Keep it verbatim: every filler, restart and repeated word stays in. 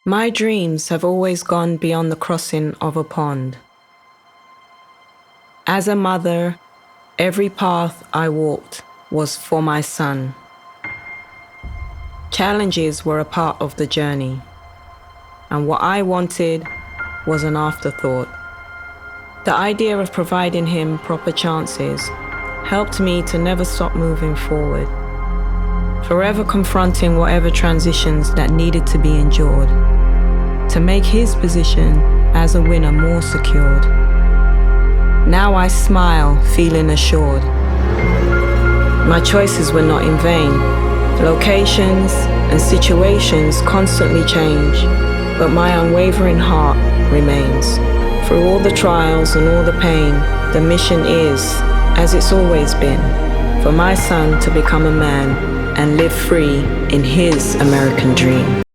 My dreams have always gone beyond the crossing of a pond. As a mother, every path I walked was for my son. Challenges were a part of the journey, and what I wanted was an afterthought. The idea of providing him proper chances helped me to never stop moving forward, forever confronting whatever transitions that needed to be endured, to make his position as a winner more secured. Now I smile, feeling assured. My choices were not in vain. Locations and situations constantly change, but my unwavering heart remains. Through all the trials and all the pain, the mission is, as it's always been, for my son to become a man and live free in his American dream.